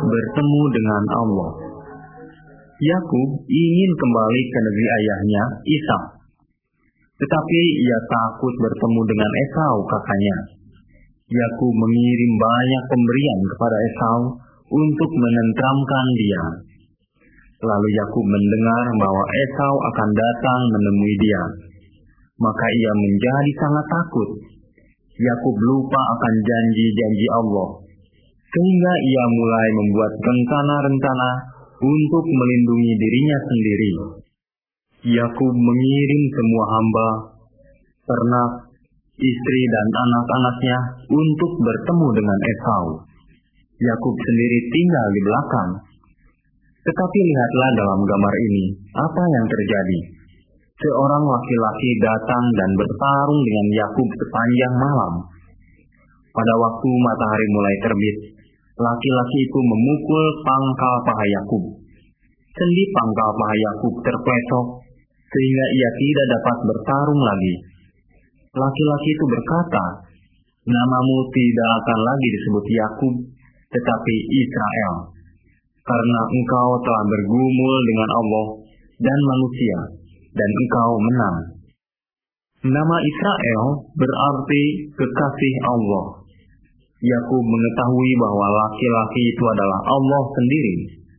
bertemu dengan Allah. Yakub ingin kembali ke negeri ayahnya, Ishak. Tetapi ia takut bertemu dengan Esau, kakaknya. Yakub mengirim banyak pemberian kepada Esau untuk menenteramkan dia. Lalu Yakub mendengar bahwa Esau akan datang menemui dia. Maka ia menjadi sangat takut. Yakub lupa akan janji-janji Allah, sehingga ia mulai membuat rencana-rencana untuk melindungi dirinya sendiri. Yakub mengirim semua hamba, ternak, istri dan anak-anaknya untuk bertemu dengan Esau. Yakub sendiri tinggal di belakang. Tetapi lihatlah dalam gambar ini, apa yang terjadi. Seorang laki-laki datang dan bertarung dengan Yakub sepanjang malam. Pada waktu matahari mulai terbit, laki-laki itu memukul pangkal paha Yakub. Sendi pangkal paha Yakub terpleset, sehingga ia tidak dapat bertarung lagi. Laki-laki itu berkata, "Namamu tidak akan lagi disebut Yakub, tetapi Israel, karena engkau telah bergumul dengan Allah dan manusia, dan engkau menang." Nama Israel berarti kekasih Allah. Yakub mengetahui bahwa laki-laki itu adalah Allah sendiri.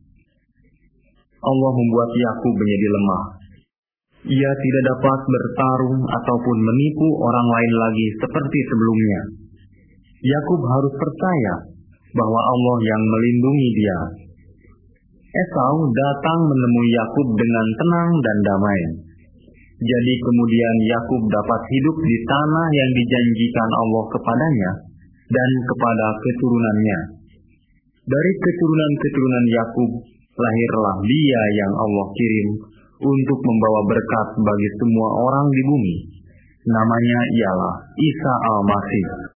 Allah membuat Yakub menjadi lemah. Ia tidak dapat bertarung ataupun menipu orang lain lagi seperti sebelumnya. Yakub harus percaya bahwa Allah yang melindungi dia. Esau datang menemui Yakub dengan tenang dan damai. Jadi kemudian Yakub dapat hidup di tanah yang dijanjikan Allah kepadanya dan kepada keturunannya. Dari keturunan-keturunan Yakub lahirlah dia yang Allah kirim untuk membawa berkat bagi semua orang di bumi. Namanya ialah Isa Al-Masih.